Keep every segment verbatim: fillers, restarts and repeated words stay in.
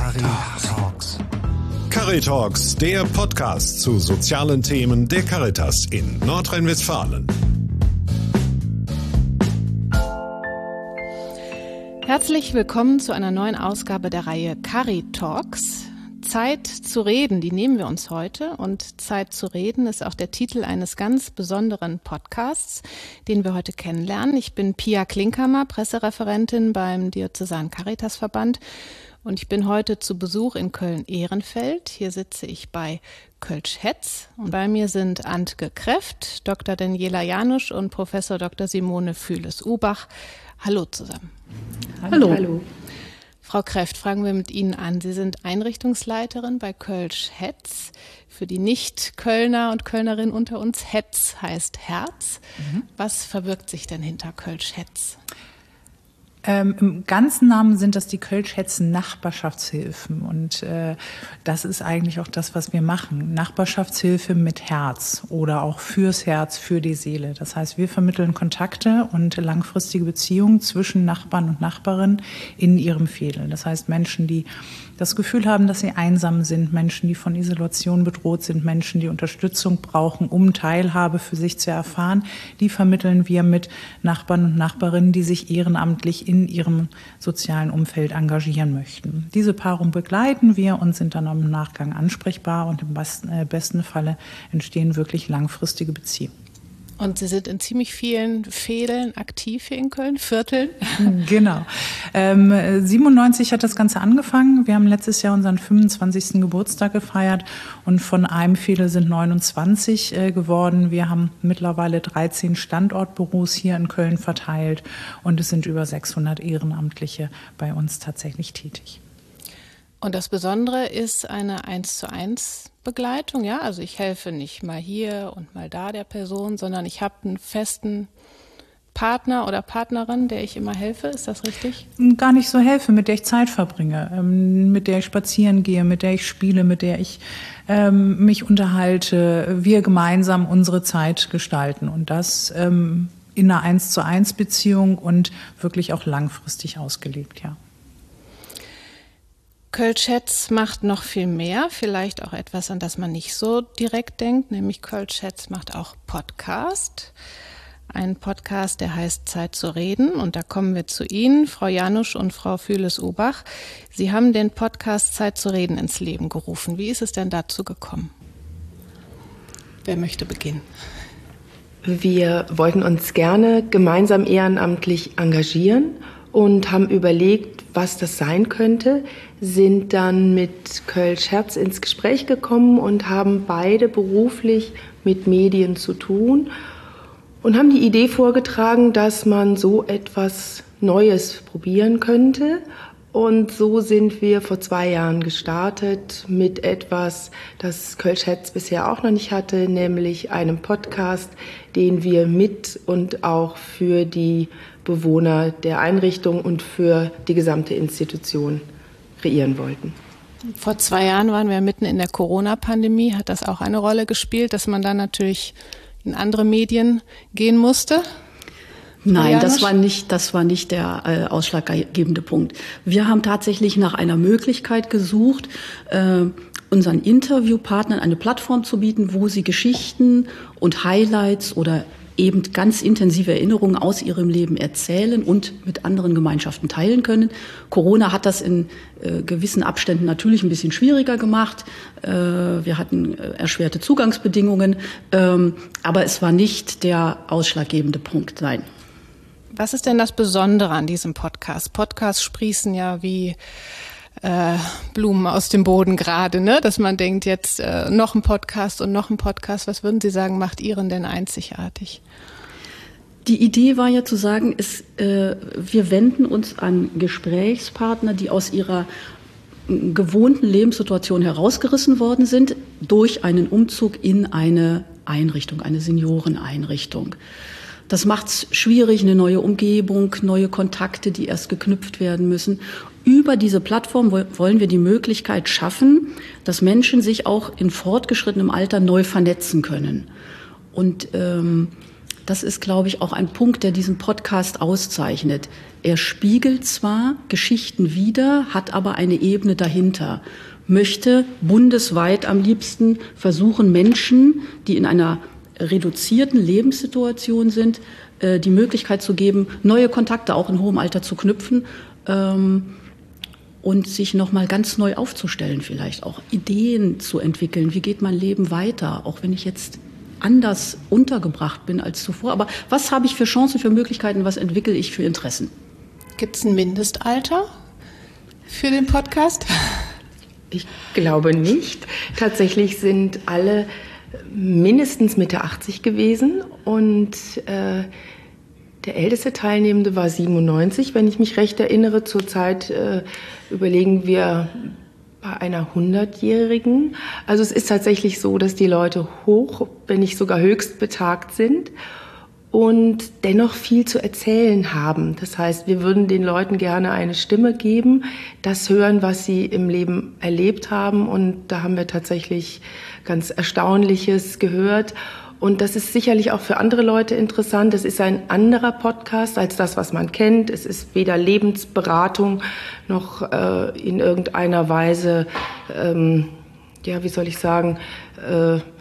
Caritalks. Caritalks, der Podcast zu sozialen Themen der Caritas in Nordrhein-Westfalen. Herzlich willkommen zu einer neuen Ausgabe der Reihe Caritalks. Zeit zu reden, die nehmen wir uns heute, und Zeit zu reden ist auch der Titel eines ganz besonderen Podcasts, den wir heute kennenlernen. Ich bin Pia Klinkhammer, Pressereferentin beim Diözesanen Caritasverband, und ich bin heute zu Besuch in Köln-Ehrenfeld. Hier sitze ich bei Kölsch-Hetz und bei mir sind Antke Kreft, Doktor Daniela Janusch und Professor Doktor Simone Füles-Ubach. Hallo zusammen. Hallo. Hallo. Frau Kreft, fragen wir mit Ihnen an. Sie sind Einrichtungsleiterin bei Kölsch-Hetz. Für die Nicht-Kölner und Kölnerinnen unter uns, Hetz heißt Herz. Mhm. Was verbirgt sich denn hinter Kölsch-Hetz? Ähm, Im ganzen Namen sind das die Kölsch-Hetz-Nachbarschaftshilfen, und äh, das ist eigentlich auch das, was wir machen. Nachbarschaftshilfe mit Herz oder auch fürs Herz, für die Seele. Das heißt, wir vermitteln Kontakte und langfristige Beziehungen zwischen Nachbarn und Nachbarinnen in ihrem Fädel. Das heißt, Menschen, die das Gefühl haben, dass sie einsam sind, Menschen, die von Isolation bedroht sind, Menschen, die Unterstützung brauchen, um Teilhabe für sich zu erfahren, die vermitteln wir mit Nachbarn und Nachbarinnen, die sich ehrenamtlich in ihrem sozialen Umfeld engagieren möchten. Diese Paarung begleiten wir und sind dann im Nachgang ansprechbar, und im besten, äh, besten Falle entstehen wirklich langfristige Beziehungen. Und Sie sind in ziemlich vielen Fädeln aktiv hier in Köln, Vierteln. Genau. Ähm, siebenundneunzig hat das Ganze angefangen. Wir haben letztes Jahr unseren fünfundzwanzigsten Geburtstag gefeiert, und von einem Fädel sind neunundzwanzig äh, geworden. Wir haben mittlerweile dreizehn Standortbüros hier in Köln verteilt, und es sind über sechshundert Ehrenamtliche bei uns tatsächlich tätig. Und das Besondere ist eine eins zu eins Begleitung, ja, also ich helfe nicht mal hier und mal da der Person, sondern ich habe einen festen Partner oder Partnerin, der ich immer helfe. Ist das richtig? Gar nicht so helfe, mit der ich Zeit verbringe, mit der ich spazieren gehe, mit der ich spiele, mit der ich ähm, mich unterhalte, wir gemeinsam unsere Zeit gestalten, und das ähm, in einer eins zu eins Beziehung und wirklich auch langfristig ausgelegt, ja. Kölsch-Hetz macht noch viel mehr, vielleicht auch etwas, an das man nicht so direkt denkt, nämlich Kölsch-Hetz macht auch Podcast. Ein Podcast, der heißt Zeit zu reden, und da kommen wir zu Ihnen, Frau Janusch und Frau Füles-Ubach. Sie haben den Podcast Zeit zu reden ins Leben gerufen. Wie ist es denn dazu gekommen? Wer möchte beginnen? Wir wollten uns gerne gemeinsam ehrenamtlich engagieren und haben überlegt, was das sein könnte, sind dann mit Kölsch-Hetz ins Gespräch gekommen und haben beide beruflich mit Medien zu tun und haben die Idee vorgetragen, dass man so etwas Neues probieren könnte. Und so sind wir vor zwei Jahren gestartet mit etwas, das Kölsch-Hetz bisher auch noch nicht hatte, nämlich einem Podcast, den wir mit und auch für die Bewohner der Einrichtung und für die gesamte Institution kreieren wollten. Vor zwei Jahren waren wir mitten in der Corona-Pandemie. Hat das auch eine Rolle gespielt, dass man dann natürlich in andere Medien gehen musste? Nein, das war nicht, das war nicht der äh, ausschlaggebende Punkt. Wir haben tatsächlich nach einer Möglichkeit gesucht, äh, unseren Interviewpartnern eine Plattform zu bieten, wo sie Geschichten und Highlights oder eben ganz intensive Erinnerungen aus ihrem Leben erzählen und mit anderen Gemeinschaften teilen können. Corona hat das in äh, gewissen Abständen natürlich ein bisschen schwieriger gemacht. Äh, wir hatten äh, erschwerte Zugangsbedingungen, ähm, aber es war nicht der ausschlaggebende Punkt, nein. Was ist denn das Besondere an diesem Podcast? Podcasts sprießen ja wie äh, Blumen aus dem Boden gerade, ne? Dass man denkt, jetzt äh, noch ein Podcast und noch ein Podcast. Was würden Sie sagen, macht Ihren denn einzigartig? Die Idee war ja zu sagen, ist, äh, wir wenden uns an Gesprächspartner, die aus ihrer gewohnten Lebenssituation herausgerissen worden sind durch einen Umzug in eine Einrichtung, eine Senioreneinrichtung. Das macht es schwierig, eine neue Umgebung, neue Kontakte, die erst geknüpft werden müssen. Über diese Plattform wollen wir die Möglichkeit schaffen, dass Menschen sich auch in fortgeschrittenem Alter neu vernetzen können. Und ähm, das ist, glaube ich, auch ein Punkt, der diesen Podcast auszeichnet. Er spiegelt zwar Geschichten wider, hat aber eine Ebene dahinter. Möchte bundesweit am liebsten versuchen, Menschen, die in einer reduzierten Lebenssituation sind, die Möglichkeit zu geben, neue Kontakte auch in hohem Alter zu knüpfen, ähm, und sich nochmal ganz neu aufzustellen, vielleicht auch Ideen zu entwickeln. Wie geht mein Leben weiter, auch wenn ich jetzt anders untergebracht bin als zuvor? Aber was habe ich für Chancen, für Möglichkeiten, was entwickle ich für Interessen? Gibt es ein Mindestalter für den Podcast? Ich glaube nicht. Tatsächlich sind alle mindestens Mitte achtzig gewesen und äh, der älteste Teilnehmende war siebenundneunzig, wenn ich mich recht erinnere. Zurzeit äh, überlegen wir bei einer hundertjährigen. Also es ist tatsächlich so, dass die Leute hoch, wenn nicht sogar höchst betagt sind und dennoch viel zu erzählen haben. Das heißt, wir würden den Leuten gerne eine Stimme geben, das hören, was sie im Leben erlebt haben. Und da haben wir tatsächlich ganz Erstaunliches gehört. Und das ist sicherlich auch für andere Leute interessant. Es ist ein anderer Podcast als das, was man kennt. Es ist weder Lebensberatung noch äh, in irgendeiner Weise, ähm, ja, wie soll ich sagen, äh, äh,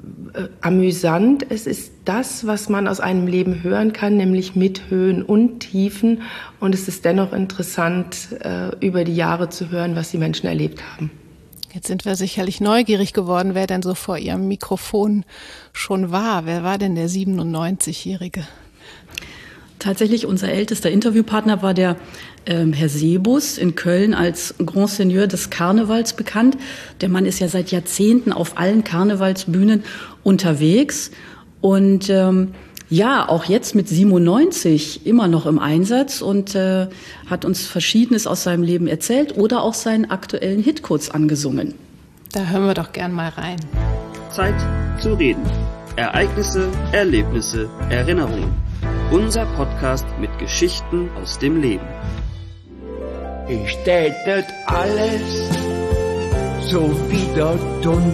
amüsant. Es ist das, was man aus einem Leben hören kann, nämlich mit Höhen und Tiefen. Und es ist dennoch interessant, äh, über die Jahre zu hören, was die Menschen erlebt haben. Jetzt sind wir sicherlich neugierig geworden, wer denn so vor Ihrem Mikrofon schon war. Wer war denn der siebenundneunzigjährige? Tatsächlich, unser ältester Interviewpartner war der ähm, Herr Sebus in Köln als Grand Seigneur des Karnevals bekannt. Der Mann ist ja seit Jahrzehnten auf allen Karnevalsbühnen unterwegs und ähm, ja, auch jetzt mit siebenundneunzig immer noch im Einsatz und äh, hat uns Verschiedenes aus seinem Leben erzählt oder auch seinen aktuellen Hit kurz angesungen. Da hören wir doch gern mal rein. Zeit zu reden. Ereignisse, Erlebnisse, Erinnerungen. Unser Podcast mit Geschichten aus dem Leben. Ich tät das alles so wieder tun.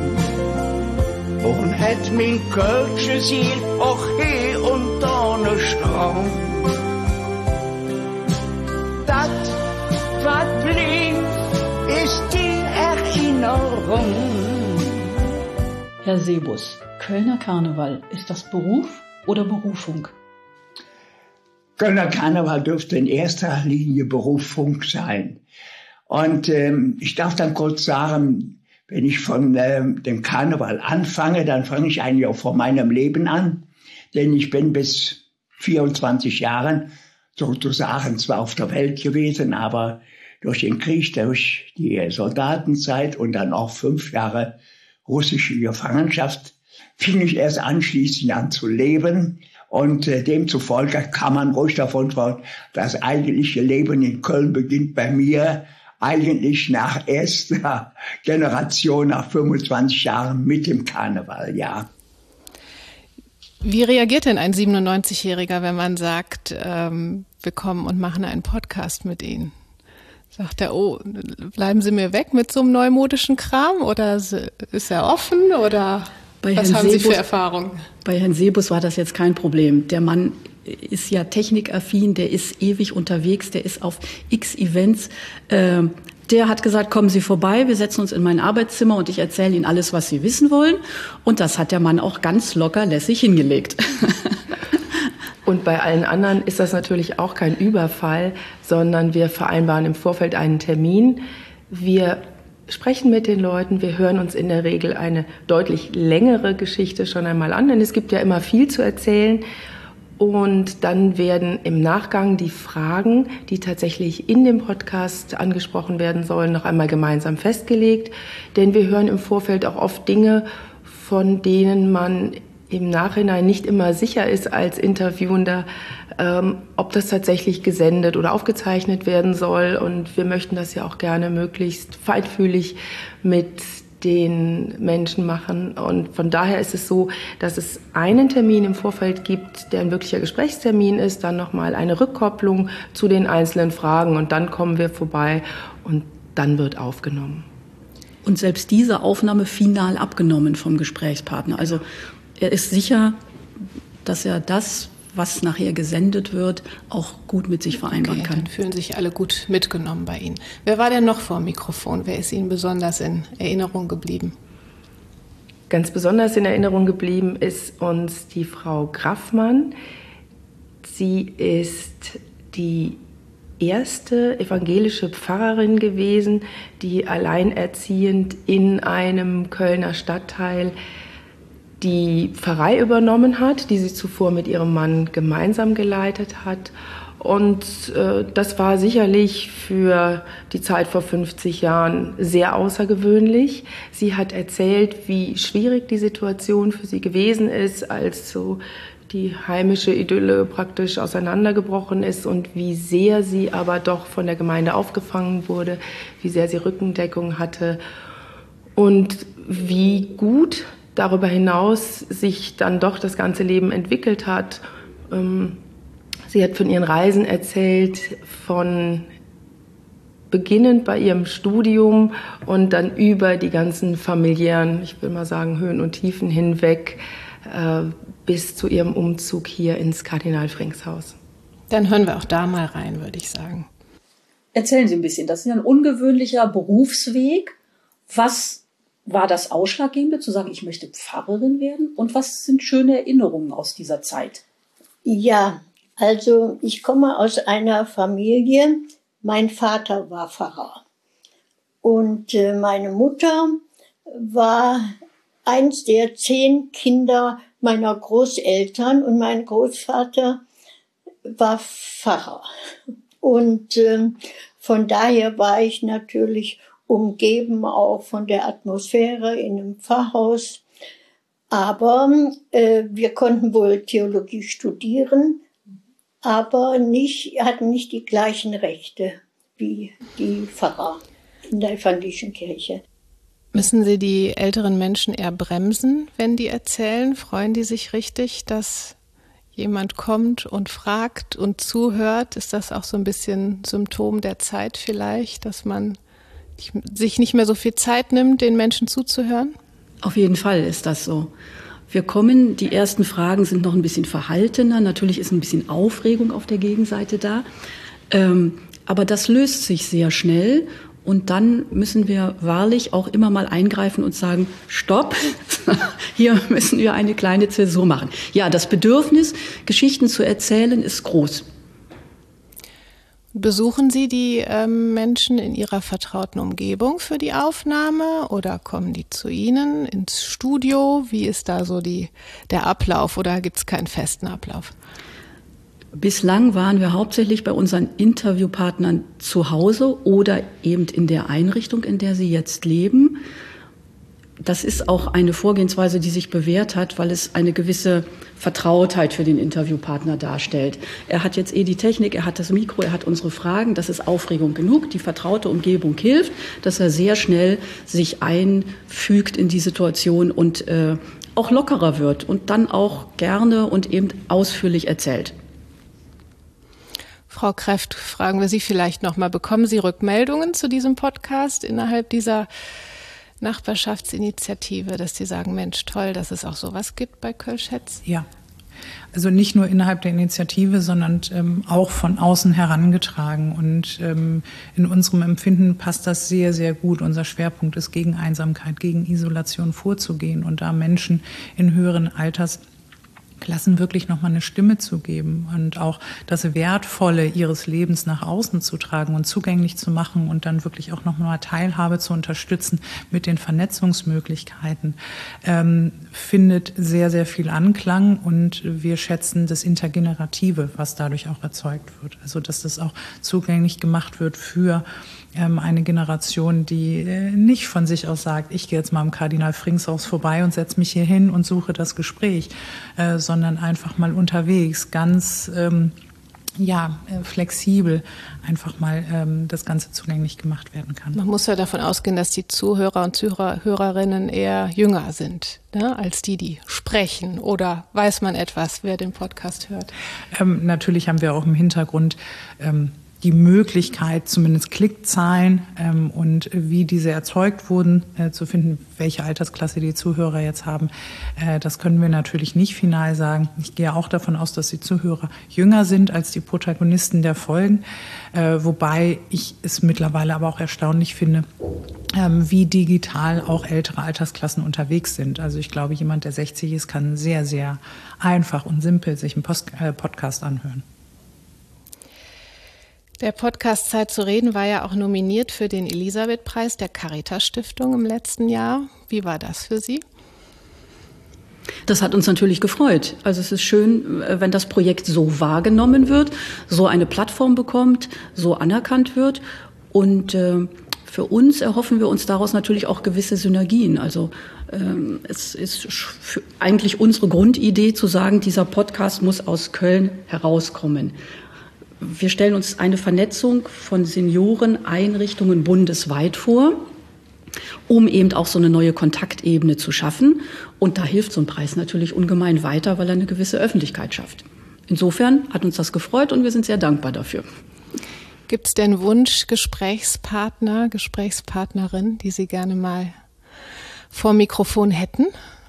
Und hätt min kölsche Ziel auch hier und da ne Strang. Das, was blieb, ist die Erinnerung. Herr Sebus, Kölner Karneval, ist das Beruf oder Berufung? Kölner Karneval dürfte in erster Linie Berufung sein. Und ähm, ich darf dann kurz sagen, wenn ich von ähm, dem Karneval anfange, dann fange ich eigentlich auch von meinem Leben an. Denn ich bin bis vierundzwanzig Jahren sozusagen zwar auf der Welt gewesen, aber durch den Krieg, durch die Soldatenzeit und dann auch fünf Jahre russische Gefangenschaft, fing ich erst anschließend an zu leben. Und äh, demzufolge kann man ruhig davon sprechen, das eigentliche Leben in Köln beginnt bei mir eigentlich nach erster Generation, nach fünfundzwanzig Jahren mit dem Karneval, ja. Wie reagiert denn ein siebenundneunzigjähriger, wenn man sagt, ähm, wir kommen und machen einen Podcast mit Ihnen? Sagt er, oh, bleiben Sie mir weg mit so einem neumodischen Kram? Oder ist er offen? Oder bei was Herrn haben Sebus, Sie für Erfahrungen? Bei Herrn Sebus war das jetzt kein Problem. Der Mann ist ja technikaffin, der ist ewig unterwegs, der ist auf x Events. Äh, der hat gesagt, kommen Sie vorbei, wir setzen uns in mein Arbeitszimmer und ich erzähle Ihnen alles, was Sie wissen wollen. Und das hat der Mann auch ganz locker lässig hingelegt. Und bei allen anderen ist das natürlich auch kein Überfall, sondern wir vereinbaren im Vorfeld einen Termin. Wir sprechen mit den Leuten, wir hören uns in der Regel eine deutlich längere Geschichte schon einmal an, denn es gibt ja immer viel zu erzählen. Und dann werden im Nachgang die Fragen, die tatsächlich in dem Podcast angesprochen werden sollen, noch einmal gemeinsam festgelegt. Denn wir hören im Vorfeld auch oft Dinge, von denen man im Nachhinein nicht immer sicher ist als Interviewender, ähm, ob das tatsächlich gesendet oder aufgezeichnet werden soll. Und wir möchten das ja auch gerne möglichst feinfühlig mit den Menschen machen. Und von daher ist es so, dass es einen Termin im Vorfeld gibt, der ein wirklicher Gesprächstermin ist, dann nochmal eine Rückkopplung zu den einzelnen Fragen und dann kommen wir vorbei und dann wird aufgenommen. Und selbst diese Aufnahme final abgenommen vom Gesprächspartner. Also er ist sicher dass er das, was nachher gesendet wird, auch gut mit sich vereinbaren okay, kann. Dann fühlen sich alle gut mitgenommen bei Ihnen. Wer war denn noch vor dem Mikrofon? Wer ist Ihnen besonders in Erinnerung geblieben? Ganz besonders in Erinnerung geblieben ist uns die Frau Graffmann. Sie ist die erste evangelische Pfarrerin gewesen, die alleinerziehend in einem Kölner Stadtteil die Pfarrei übernommen hat, die sie zuvor mit ihrem Mann gemeinsam geleitet hat. Und äh, das war sicherlich für die Zeit vor fünfzig Jahren sehr außergewöhnlich. Sie hat erzählt, wie schwierig die Situation für sie gewesen ist, als so die heimische Idylle praktisch auseinandergebrochen ist und wie sehr sie aber doch von der Gemeinde aufgefangen wurde, wie sehr sie Rückendeckung hatte und wie gut darüber hinaus sich dann doch das ganze Leben entwickelt hat. Sie hat von ihren Reisen erzählt, von beginnend bei ihrem Studium und dann über die ganzen familiären, ich will mal sagen, Höhen und Tiefen hinweg, bis zu ihrem Umzug hier ins Kardinal-Frings-Haus. Dann hören wir auch da mal rein, würde ich sagen. Erzählen Sie ein bisschen, das ist ja ein ungewöhnlicher Berufsweg. Was war das Ausschlaggebende, zu sagen, ich möchte Pfarrerin werden? Und was sind schöne Erinnerungen aus dieser Zeit? Ja, also ich komme aus einer Familie, mein Vater war Pfarrer. Und äh, meine Mutter war eins der zehn Kinder meiner Großeltern und mein Großvater war Pfarrer. Und äh, von daher war ich natürlich umgeben auch von der Atmosphäre in einem Pfarrhaus. Aber äh, wir konnten wohl Theologie studieren, aber nicht, hatten nicht die gleichen Rechte wie die Pfarrer in der evangelischen Kirche. Müssen Sie die älteren Menschen eher bremsen, wenn die erzählen? Freuen die sich richtig, dass jemand kommt und fragt und zuhört? Ist das auch so ein bisschen Symptom der Zeit vielleicht, dass man sich nicht mehr so viel Zeit nimmt, den Menschen zuzuhören? Auf jeden Fall ist das so. Wir kommen, die ersten Fragen sind noch ein bisschen verhaltener. Natürlich ist ein bisschen Aufregung auf der Gegenseite da. Ähm, aber das löst sich sehr schnell. Und dann müssen wir wahrlich auch immer mal eingreifen und sagen, stopp, hier müssen wir eine kleine Zäsur machen. Ja, das Bedürfnis, Geschichten zu erzählen, ist groß. Besuchen Sie die ähm, Menschen in ihrer vertrauten Umgebung für die Aufnahme oder kommen die zu Ihnen ins Studio? Wie ist da so die, der Ablauf oder gibt es keinen festen Ablauf? Bislang waren wir hauptsächlich bei unseren Interviewpartnern zu Hause oder eben in der Einrichtung, in der sie jetzt leben. Das ist auch eine Vorgehensweise, die sich bewährt hat, weil es eine gewisse Vertrautheit für den Interviewpartner darstellt. Er hat jetzt eh die Technik, er hat das Mikro, er hat unsere Fragen, das ist Aufregung genug. Die vertraute Umgebung hilft, dass er sehr schnell sich einfügt in die Situation und äh, auch lockerer wird und dann auch gerne und eben ausführlich erzählt. Frau Kreft, fragen wir Sie vielleicht noch mal, bekommen Sie Rückmeldungen zu diesem Podcast innerhalb dieser Nachbarschaftsinitiative, dass die sagen, Mensch, toll, dass es auch sowas gibt bei Kölsch-Hetz? Ja, also nicht nur innerhalb der Initiative, sondern ähm, auch von außen herangetragen. Und ähm, in unserem Empfinden passt das sehr, sehr gut. Unser Schwerpunkt ist, gegen Einsamkeit, gegen Isolation vorzugehen und da Menschen in höheren Alters Klassen wirklich nochmal eine Stimme zu geben und auch das Wertvolle ihres Lebens nach außen zu tragen und zugänglich zu machen und dann wirklich auch nochmal Teilhabe zu unterstützen mit den Vernetzungsmöglichkeiten, ähm, findet sehr, sehr viel Anklang und wir schätzen das Intergenerative, was dadurch auch erzeugt wird. Also dass das auch zugänglich gemacht wird für ähm, eine Generation, die äh, nicht von sich aus sagt, ich gehe jetzt mal im Kardinal-Frings-Haus vorbei und setze mich hier hin und suche das Gespräch, äh, sondern einfach mal unterwegs, ganz ähm, ja, flexibel einfach mal ähm, das Ganze zugänglich gemacht werden kann. Man muss ja davon ausgehen, dass die Zuhörer und Zuhörer, Hörerinnen eher jünger sind, ne, als die, die sprechen. Oder weiß man etwas, wer den Podcast hört? Ähm, natürlich haben wir auch im Hintergrund ähm, die Möglichkeit, zumindest Klickzahlen ähm, und wie diese erzeugt wurden, äh, zu finden, welche Altersklasse die Zuhörer jetzt haben. Äh, das können wir natürlich nicht final sagen. Ich gehe auch davon aus, dass die Zuhörer jünger sind als die Protagonisten der Folgen, äh, wobei ich es mittlerweile aber auch erstaunlich finde, ähm, wie digital auch ältere Altersklassen unterwegs sind. Also ich glaube, jemand, der sechzig ist, kann sehr, sehr einfach und simpel sich einen Post- äh, Podcast anhören. Der Podcast Zeit zu reden war ja auch nominiert für den Elisabeth-Preis der Caritas-Stiftung im letzten Jahr. Wie war das für Sie? Das hat uns natürlich gefreut. Also es ist schön, wenn das Projekt so wahrgenommen wird, so eine Plattform bekommt, so anerkannt wird. Und äh, für uns erhoffen wir uns daraus natürlich auch gewisse Synergien. Also ähm, es ist eigentlich unsere Grundidee zu sagen, dieser Podcast muss aus Köln herauskommen. Wir stellen uns eine Vernetzung von Senioreneinrichtungen bundesweit vor, um eben auch so eine neue Kontaktebene zu schaffen. Und da hilft so ein Preis natürlich ungemein weiter, weil er eine gewisse Öffentlichkeit schafft. Insofern hat uns das gefreut und wir sind sehr dankbar dafür. Gibt es denn Wunsch-Gesprächspartner, Gesprächspartnerin, die Sie gerne mal vor Mikrofon hätten?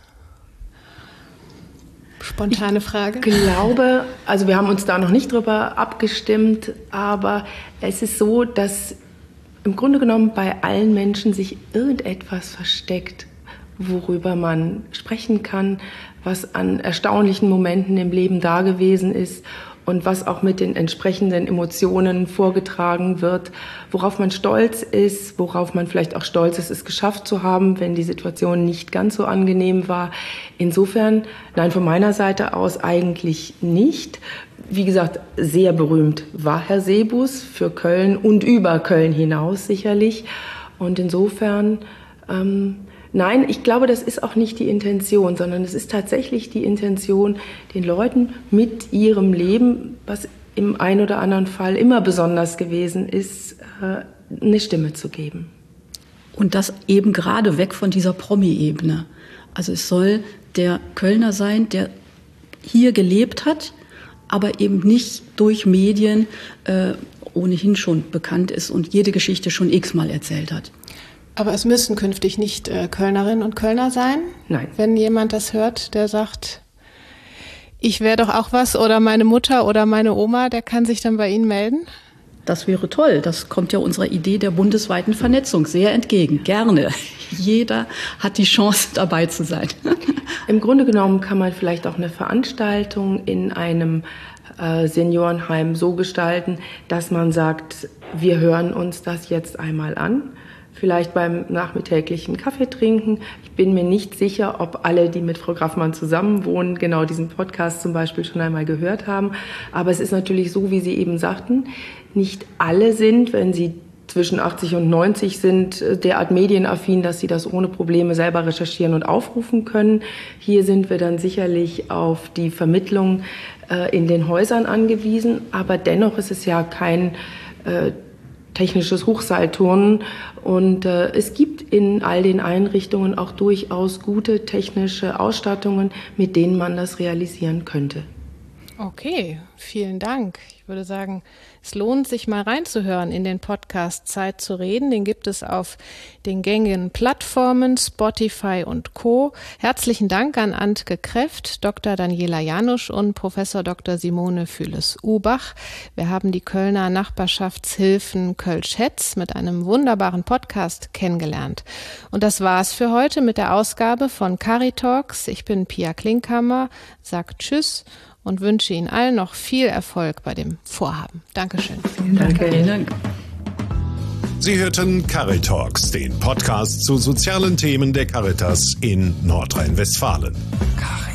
Spontane Frage. Ich glaube, also wir haben uns da noch nicht drüber abgestimmt, aber es ist so, dass im Grunde genommen bei allen Menschen sich irgendetwas versteckt, worüber man sprechen kann, was an erstaunlichen Momenten im Leben da gewesen ist und was auch mit den entsprechenden Emotionen vorgetragen wird, worauf man stolz ist, worauf man vielleicht auch stolz ist, es geschafft zu haben, wenn die Situation nicht ganz so angenehm war. Insofern, nein, von meiner Seite aus eigentlich nicht. Wie gesagt, sehr berühmt war Herr Sebus für Köln und über Köln hinaus sicherlich. Und insofern, ähm, nein, ich glaube, das ist auch nicht die Intention, sondern es ist tatsächlich die Intention, den Leuten mit ihrem Leben, was im einen oder anderen Fall immer besonders gewesen ist, eine Stimme zu geben. Und das eben gerade weg von dieser Promi-Ebene. Also es soll der Kölner sein, der hier gelebt hat, aber eben nicht durch Medien äh, ohnehin schon bekannt ist und jede Geschichte schon x-mal erzählt hat. Aber es müssen künftig nicht äh, Kölnerinnen und Kölner sein? Nein. Wenn jemand das hört, der sagt, ich wäre doch auch was, oder meine Mutter oder meine Oma, der kann sich dann bei Ihnen melden? Das wäre toll. Das kommt ja unserer Idee der bundesweiten Vernetzung sehr entgegen. Gerne. Jeder hat die Chance, dabei zu sein. Im Grunde genommen kann man vielleicht auch eine Veranstaltung in einem äh, Seniorenheim so gestalten, dass man sagt, wir hören uns das jetzt einmal an. Vielleicht beim nachmittäglichen Kaffee trinken. Ich bin mir nicht sicher, ob alle, die mit Frau Graffmann zusammenwohnen, genau diesen Podcast zum Beispiel schon einmal gehört haben. Aber es ist natürlich so, wie Sie eben sagten, nicht alle sind, wenn sie zwischen achtzig und neunzig sind, derart medienaffin, dass sie das ohne Probleme selber recherchieren und aufrufen können. Hier sind wir dann sicherlich auf die Vermittlung äh, in den Häusern angewiesen. Aber dennoch ist es ja kein äh, technisches Hochseilturnen und äh, es gibt in all den Einrichtungen auch durchaus gute technische Ausstattungen, mit denen man das realisieren könnte. Okay, vielen Dank. Ich würde sagen, es lohnt sich mal reinzuhören in den Podcast Zeit zu reden. Den gibt es auf den gängigen Plattformen Spotify und Co. Herzlichen Dank an Antke Kreft, Doktor Daniela Janusch und Professor Doktor Simone Füles-Ubach. Wir haben die Kölner Nachbarschaftshilfen Kölsch-Hetz mit einem wunderbaren Podcast kennengelernt. Und das war's für heute mit der Ausgabe von Caritalks. Ich bin Pia Klinkhammer, sagt Tschüss und wünsche Ihnen allen noch viel Erfolg bei dem Vorhaben. Dankeschön. Vielen Dank. Vielen Dank. Sie hörten Caritalks, den Podcast zu sozialen Themen der Caritas in Nordrhein-Westfalen. Caritas.